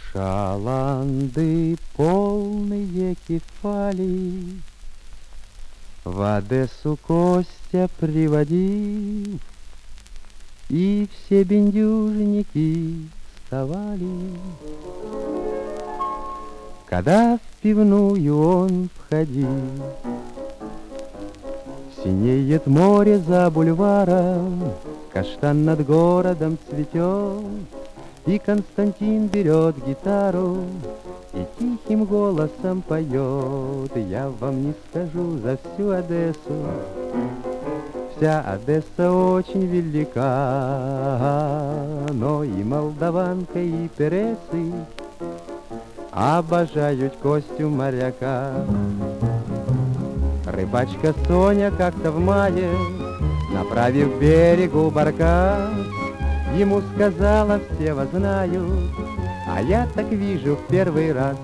Шаланды полные кефали в Одессу Костя приводил, и все бендюжники вставали. Когда в пивную он входил, синеет море за бульваром, каштан над городом цветет, и Константин берет гитару и тихим голосом поет. Я вам не скажу за всю Одессу, вся Одесса очень велика, но и молдаванка, и пересы обожают Костю моряка. Рыбачка Соня как-то в мае, направив к берегу барка, ему сказала: все вас знают, а я так вижу в первый раз.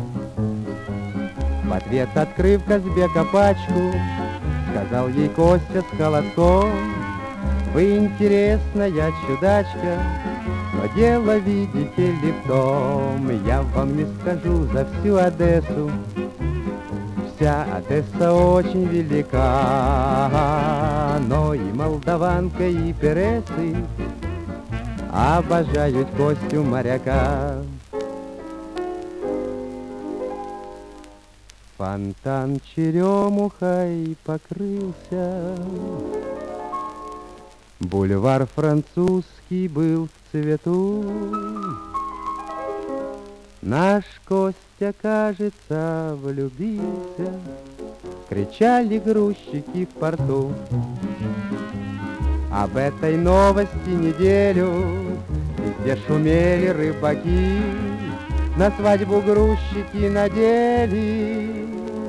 В ответ, открыв Казбека пачку, сказал ей Костя с холодком: вы интересная чудачка, но дело, видите ли, в том, я вам не скажу за всю Одессу, вся Одесса очень велика, но и молдаванка, и пересы обожают Костю моряка. Фонтан черемухой покрылся, бульвар французский был в цвету. Наш Костя, кажется, влюбился, кричали грузчики в порту. Об этой новости неделю везде шумели рыбаки, на свадьбу грузчики надели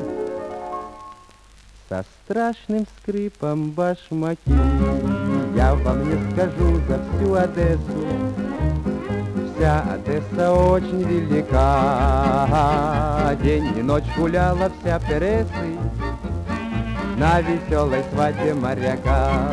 со страшным скрипом башмаки. Я вам не скажу за всю Одессу, вся Одесса очень велика. День и ночь гуляла вся Пересы на веселой свадьбе моряка.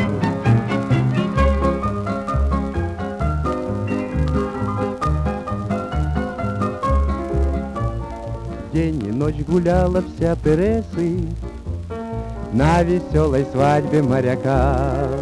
День и ночь гуляла вся Пересы на веселой свадьбе моряка.